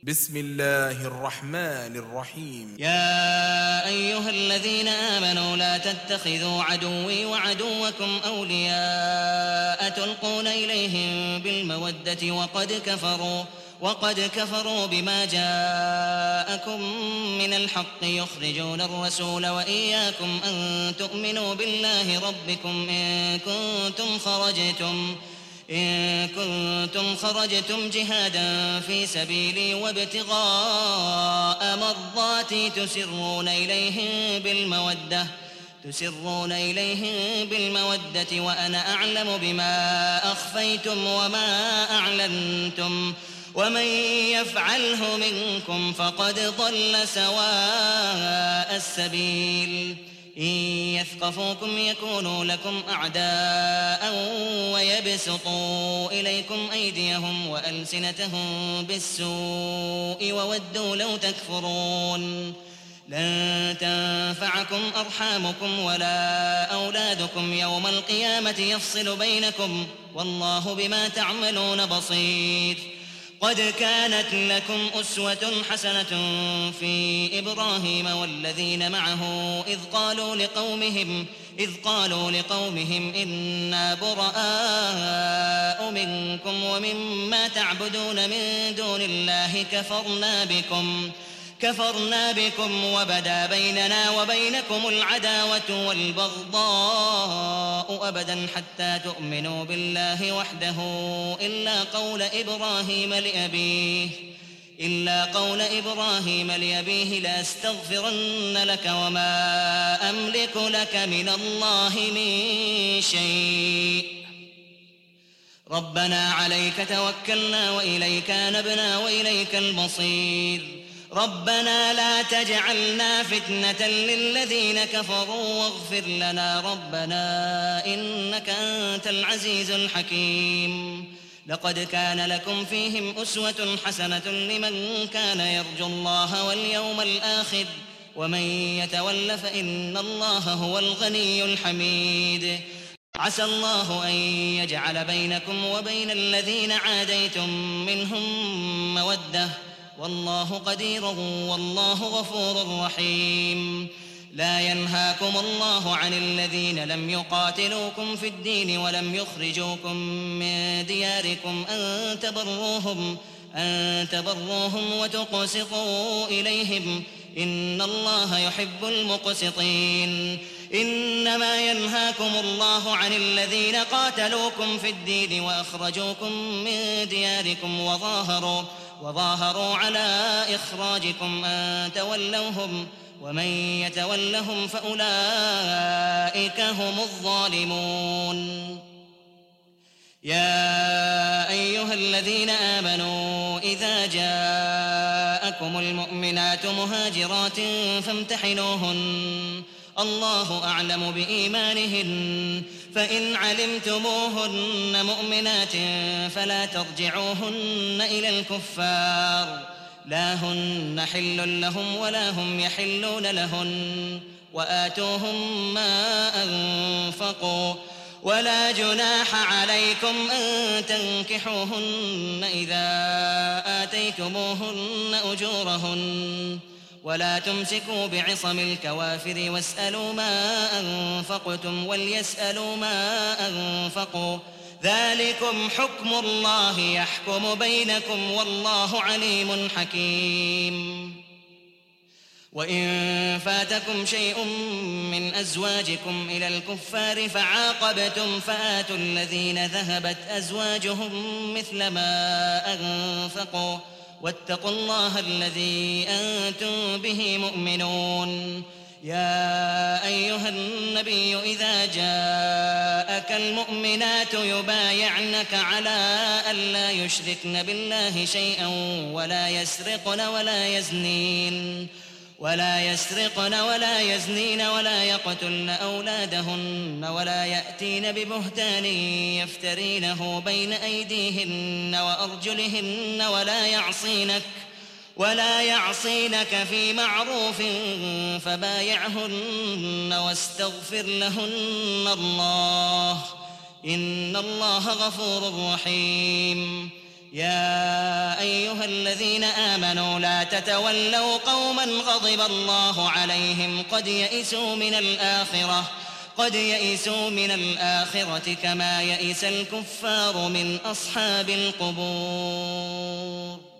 بسم الله الرحمن الرحيم. يا أيها الذين آمنوا لا تتخذوا عدوي وعدوكم أولياء تلقون إليهم بالمودة وقد كفروا بما جاءكم من الحق يخرجون الرسول وإياكم أن تؤمنوا بالله ربكم إن كنتم خرجتم جهادا في سبيلي وابتغاء مرضاتي تسرون إليهم بالمودة وأنا أعلم بما أخفيتم وما أعلنتم ومن يفعله منكم فقد ضل سواء السبيل إن يثقفوكم يكونوا لكم أعداء ويبسطوا إليكم أيديهم وألسنتهم بالسوء وودوا لو تكفرون لن تنفعكم أرحامكم ولا أولادكم يوم القيامة يفصل بينكم والله بما تعملون بصير. قد كانت لكم أسوة حسنة في إبراهيم والذين معه إذ قالوا لقومهم إنا براء منكم ومما تعبدون من دون الله كفرنا بكم وبدا بيننا وبينكم العداوة والبغضاء أبدا حتى تؤمنوا بالله وحده إلا قول إبراهيم لأبيه لأستغفرن لك وما أملك لك من الله من شيء ربنا عليك توكلنا وإليك أنبنا وإليك المصير. ربنا لا تجعلنا فتنة للذين كفروا واغفر لنا ربنا إنك أنت العزيز الحكيم. لقد كان لكم فيهم أسوة حسنة لمن كان يرجو الله واليوم الآخر ومن يتول فإن الله هو الغني الحميد. عسى الله أن يجعل بينكم وبين الذين عاديتم منهم مودة والله قدير والله غفور رحيم. لا ينهاكم الله عن الذين لم يقاتلوكم في الدين ولم يخرجوكم من دياركم أن تبروهم وتقسطوا إليهم إن الله يحب المقسطين. إنما ينهاكم الله عن الذين قاتلوكم في الدين وأخرجوكم من دياركم وظاهروا على إخراجكم أن تولوهم ومن يتولهم فأولئك هم الظالمون. يا أيها الذين آمنوا إذا جاءكم المؤمنات مهاجرات فامتحنوهن الله أعلم بإيمانهن فإن علمتموهن مؤمنات فلا ترجعوهن إلى الكفار لا هن حل لهم ولا هم يحلون لهن وآتوهم ما أنفقوا ولا جناح عليكم أن تنكحوهن إذا آتيتموهن أجورهن ولا تمسكوا بعصم الكوافر واسألوا ما أنفقتم وليسألوا ما أنفقوا ذلكم حكم الله يحكم بينكم والله عليم حكيم. وإن فاتكم شيء من أزواجكم إلى الكفار فعاقبتم فآتوا الذين ذهبت أزواجهم مثل ما أنفقوا واتقوا الله الذي أنتم به مؤمنون. يا أيها النبي إذا جاءك المؤمنات يبايعنك على ألا يشركن بالله شيئا ولا يسرقن ولا يزنين ولا يقتلن أولادهن ولا يأتين ببهتان يفترينه بين أيديهن وأرجلهن ولا يعصينك في معروف فبايعهن واستغفر لهن الله إن الله غفور رحيم. يا أيها الذين آمنوا لا تتولوا قوما غضب الله عليهم قد يئسوا من الآخرة كما يئس الكفار من أصحاب القبور.